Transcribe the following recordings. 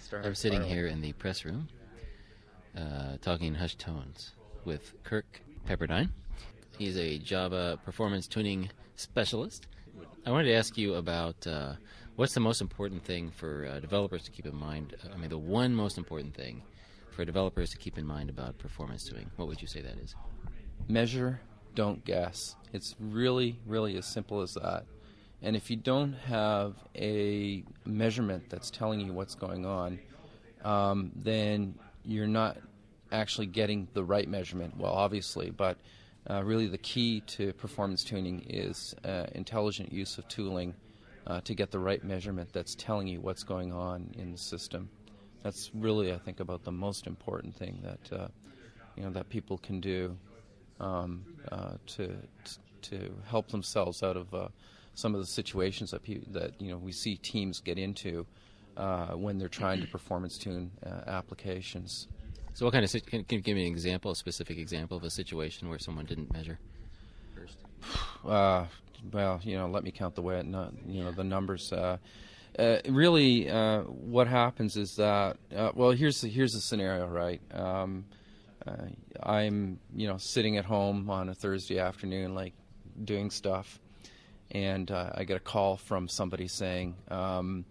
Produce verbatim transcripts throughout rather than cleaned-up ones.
I'm sitting here in the press room, uh, talking in hushed tones with Kirk Pepperdine. He's a Java performance tuning specialist. I wanted to ask you about uh, what's the most important thing for uh, developers to keep in mind. I mean, the one most important thing for developers to keep in mind about performance tuning. What would you say that is? Measure, don't guess. It's really, really as simple as that. And if you don't have a measurement that's telling you what's going on, um, then you're not actually getting the right measurement. Well, obviously, but uh, really the key to performance tuning is uh, intelligent use of tooling uh, to get the right measurement that's telling you what's going on in the system. That's really, I think, about the most important thing that uh, you know that people can do um, uh, to to help themselves out of uh, some of the situations that pe- that you know we see teams get into uh, when they're trying to performance tune uh, applications. So, what kind of can, can you give me an example, a specific example of a situation where someone didn't measure first? Uh, well, you know, let me count the way not you know the numbers. Uh, uh, really, uh, what happens is that uh, well, here's the, here's the scenario, right? Um, uh, I'm you know sitting at home on a Thursday afternoon, like doing stuff, and uh, I get a call from somebody saying, um,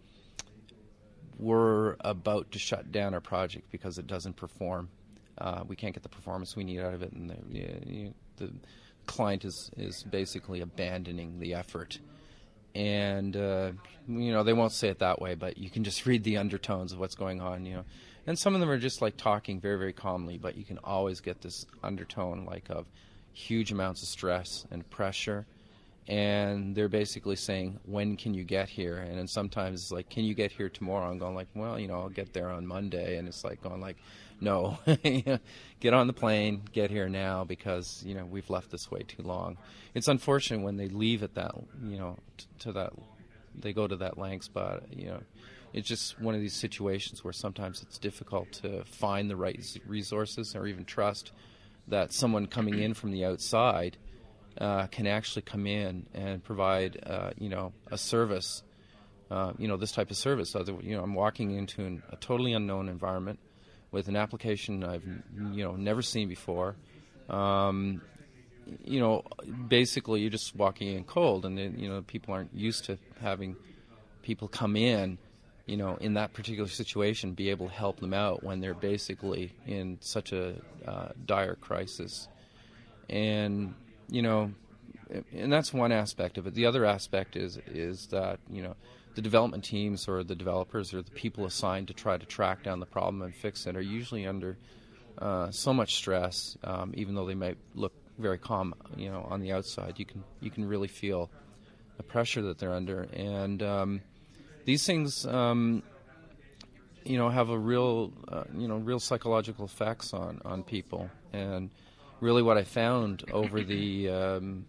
we're about to shut down our project because it doesn't perform. Uh, we can't get the performance we need out of it, and the, you, the client is, is basically abandoning the effort. And, uh, you know, they won't say it that way, but you can just read the undertones of what's going on, you know. And some of them are just like talking very, very calmly, but you can always get this undertone like of huge amounts of stress and pressure. And they're basically saying, when can you get here? And then sometimes it's like, can you get here tomorrow? I'm going like, well, you know, I'll get there on Monday. And it's like going like, no, get on the plane, get here now because, you know, we've left this way too long. It's unfortunate when they leave it that, you know, t- to that, they go to that lengths, but, you know, it's just one of these situations where sometimes it's difficult to find the right resources or even trust that someone coming in from the outside Uh, can actually come in and provide, uh, you know, a service, uh, you know, this type of service. So, that, you know, I'm walking into an, a totally unknown environment with an application I've, you know, never seen before. Um, you know, basically you're just walking in cold, and then, you know, people aren't used to having people come in, you know, in that particular situation, be able to help them out when they're basically in such a uh, dire crisis. And you know, and that's one aspect of it. The other aspect is is that, you know, the development teams or the developers or the people assigned to try to track down the problem and fix it are usually under uh, so much stress, um, even though they might look very calm, you know, on the outside. You can you can really feel the pressure that they're under. And um, these things, um, you know, have a real, uh, you know, real psychological effects on, on people. And really what I found over the, um,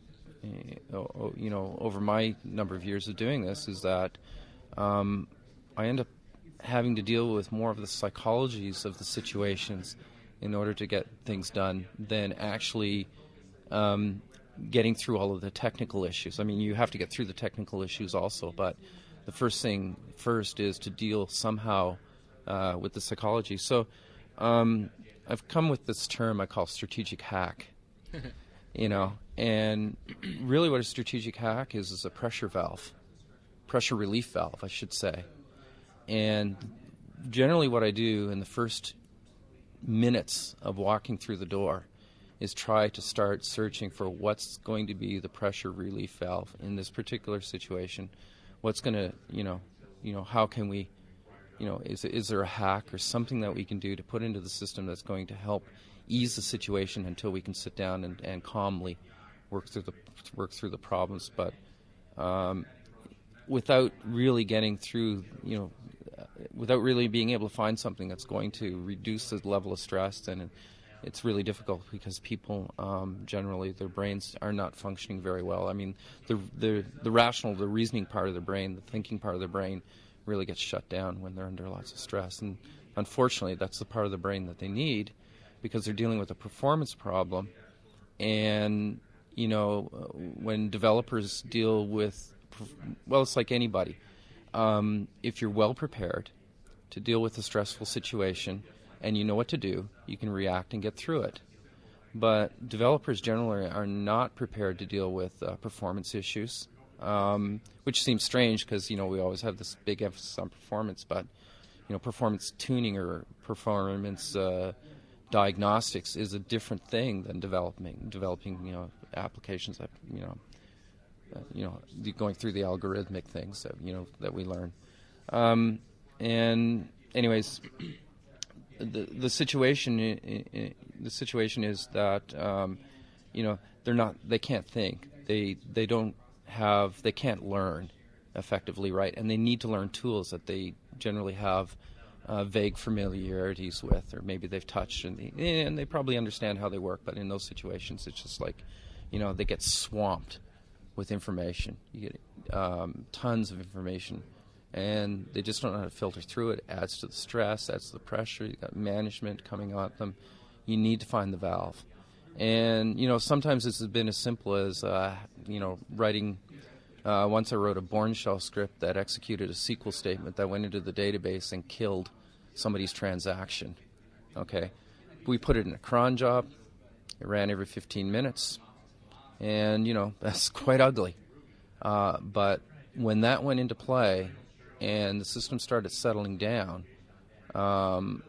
you know, over my number of years of doing this is that um, I end up having to deal with more of the psychologies of the situations in order to get things done than actually um, getting through all of the technical issues. I mean, you have to get through the technical issues also, but the first thing first is to deal somehow uh, with the psychology. So um, I've come with this term I call strategic hack, you know, and really what a strategic hack is is a pressure valve, pressure relief valve, I should say. And generally what I do in the first minutes of walking through the door is try to start searching for what's going to be the pressure relief valve in this particular situation. What's going to, you know, you know, how can we, you know, is is there a hack or something that we can do to put into the system that's going to help ease the situation until we can sit down and, and calmly work through the work through the problems, but um, without really getting through, you know, without really being able to find something that's going to reduce the level of stress, then it, it's really difficult because people um, generally their brains are not functioning very well. I mean, the the the rational, the reasoning part of their brain, the thinking part of their brain, really gets shut down when they're under lots of stress. And unfortunately, that's the part of the brain that they need because they're dealing with a performance problem. And you know, when developers deal with, well, it's like anybody. Um, if you're well prepared, to deal with a stressful situation, and you know what to do, you can react and get through it. But developers generally are not prepared to deal with uh, performance issues, um, which seems strange because, you know, we always have this big emphasis on performance, but, you know, performance tuning or performance uh, diagnostics is a different thing than developing, developing, you know, applications that, you know, uh, you know, going through the algorithmic things that, you know, that we learn. Um, and anyways, the the situation I, I, the situation is that um, you know, they're not they can't think they they don't have they can't learn effectively, right? And they need to learn tools that they generally have uh, vague familiarities with, or maybe they've touched and they, and they probably understand how they work, but in those situations it's just like, you know, they get swamped with information. You get um, tons of information, and they just don't know how to filter through it. It adds to the stress, adds to the pressure. You've got management coming at them. You need to find the valve. And, you know, sometimes this has been as simple as, uh, you know, writing. Uh, once I wrote a Bourne shell script that executed a S Q L statement that went into the database and killed somebody's transaction. Okay. We put it in a cron job. It ran every fifteen minutes. And, you know, that's quite ugly. Uh, but when that went into play and the system started settling down, um,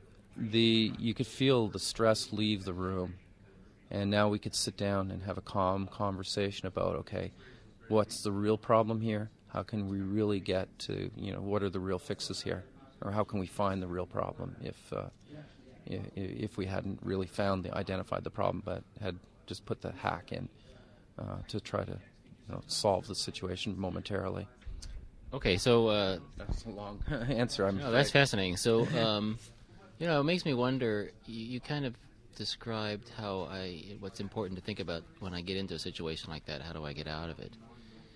the you could feel the stress leave the room. And now we could sit down and have a calm conversation about, okay, what's the real problem here? How can we really get to, you know, what are the real fixes here? Or how can we find the real problem if uh, if, if we hadn't really found the identified the problem, but had just put the hack in uh, to try to, you know, solve the situation momentarily. Okay, so uh, that's a long answer. I'm no, that's fascinating. So, um, you know, it makes me wonder. You, you kind of described how I what's important to think about when I get into a situation like that. How do I get out of it?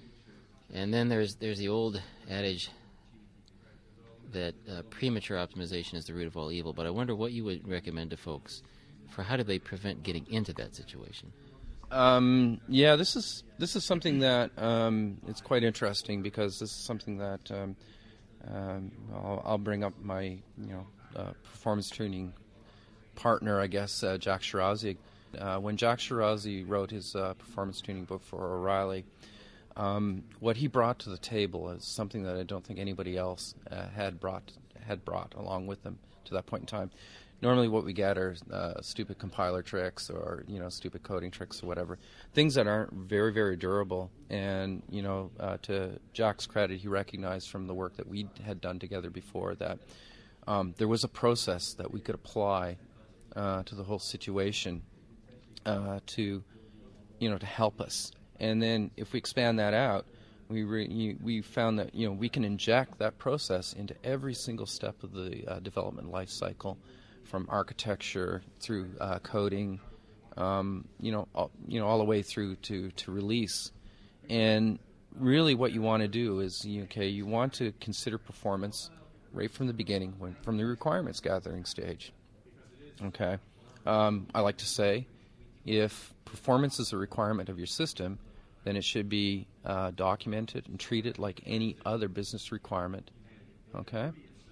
And then there's there's the old adage that uh, premature optimization is the root of all evil. But I wonder what you would recommend to folks for how do they prevent getting into that situation. Um, yeah, this is this is something that um, it's quite interesting because this is something that um, um, I'll, I'll bring up my you know uh, performance tuning partner, I guess, uh, Jack Shirazi. Uh, when Jack Shirazi wrote his uh, performance tuning book for O'Reilly, um, what he brought to the table is something that I don't think anybody else uh, had brought had brought along with them to that point in time. Normally what we get are uh, stupid compiler tricks or, you know, stupid coding tricks or whatever, things that aren't very, very durable. And, you know, uh, to Jack's credit, he recognized from the work that we had done together before that um, there was a process that we could apply uh, to the whole situation uh, to, you know, to help us. And then if we expand that out, we re- we found that, you know, we can inject that process into every single step of the uh, development life cycle, from architecture through uh, coding, um, you know, all, you know, all the way through to, to release. And really, what you want to do is, okay, you want to consider performance right from the beginning, when, from the requirements gathering stage. Okay, um, I like to say, if performance is a requirement of your system, then it should be uh, documented and treated like any other business requirement. Okay,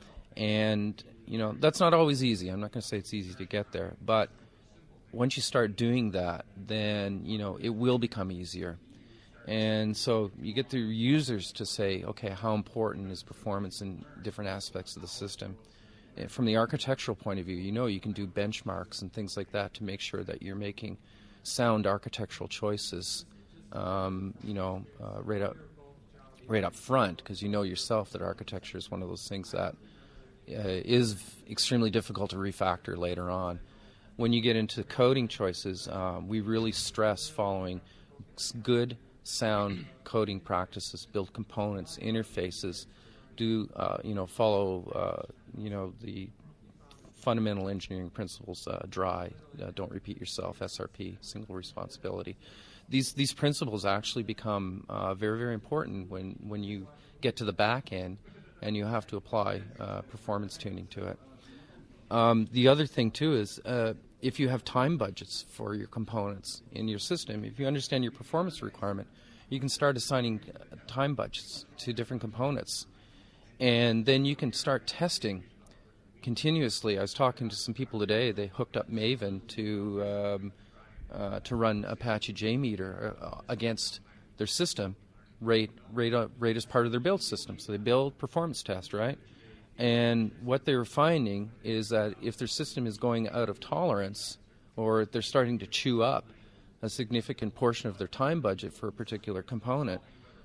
and you know, that's not always easy. I'm not going to say it's easy to get there. But once you start doing that, then, you know, it will become easier. And so you get the users to say, okay, how important is performance in different aspects of the system? And from the architectural point of view, you know, you can do benchmarks and things like that to make sure that you're making sound architectural choices, um, you know, uh, right up, right up front, because you know yourself that architecture is one of those things that Uh, is extremely difficult to refactor later on. When you get into coding choices, um, we really stress following good, sound coding practices, build components, interfaces, do uh, you know follow uh, you know the fundamental engineering principles, uh, DRY, uh, don't repeat yourself, S R P, single responsibility. These these principles actually become uh, very very important when when you get to the back end and you have to apply uh, performance tuning to it. Um, the other thing, too, is uh, if you have time budgets for your components in your system, if you understand your performance requirement, you can start assigning time budgets to different components. and then you can start testing continuously. I was talking to some people today. They hooked up Maven to um, uh, to run Apache JMeter uh, against their system, rate rate uh, rate as part of their build system. So they build, performance test, right? And what they were finding is that if their system is going out of tolerance, or they're starting to chew up a significant portion of their time budget for a particular component,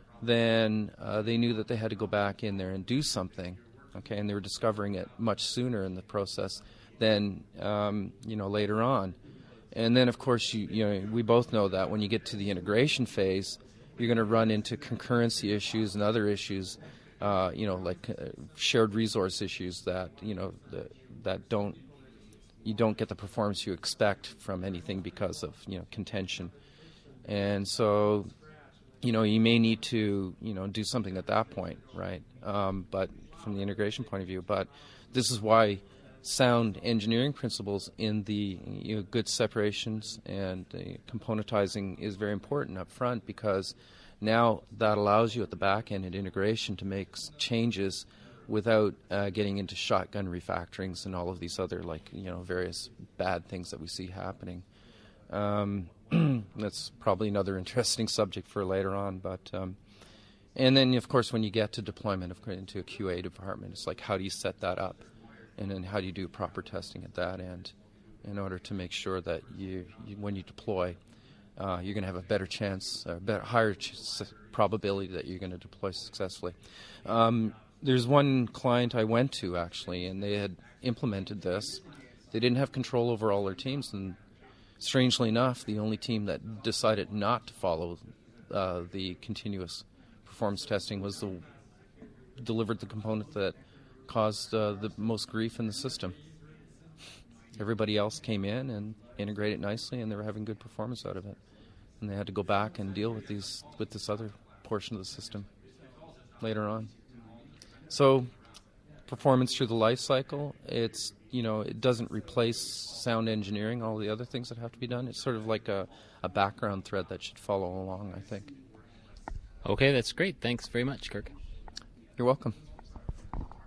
then uh, they knew that they had to go back in there and do something. Okay, and they were discovering it much sooner in the process than um, you know later on. And then, of course, you you know we both know that when you get to the integration phase, you're going to run into concurrency issues and other issues, uh, you know, like uh, shared resource issues that you know the, that don't you don't get the performance you expect from anything because of you know contention, and so you know you may need to you know do something at that point, right? Um, but from the integration point of view, but this is why sound engineering principles in the you know, good separations and uh, componentizing is very important up front, because now that allows you at the back end in integration to make s- changes without uh, getting into shotgun refactorings and all of these other like you know various bad things that we see happening. Um, that's probably another interesting subject for later on, but um, and then of course when you get to deployment of into a Q A department, it's like how do you set that up? And then how do you do proper testing at that end in order to make sure that you, you when you deploy, uh, you're going to have a better chance, a better, higher ch- probability that you're going to deploy successfully. Um, there's one client I went to, actually, and they had implemented this. They didn't have control over all their teams, and strangely enough, the only team that decided not to follow uh, the continuous performance testing was the delivered the component that caused uh, the most grief in the system. Everybody else came in and integrated nicely, and they were having good performance out of it. And they had to go back and deal with these with this other portion of the system later on. So, performance through the life cycle, it's you know it doesn't replace sound engineering, all the other things that have to be done. It's sort of like a, a background thread that should follow along, I think. Okay, that's great. Thanks very much, Kirk. You're welcome.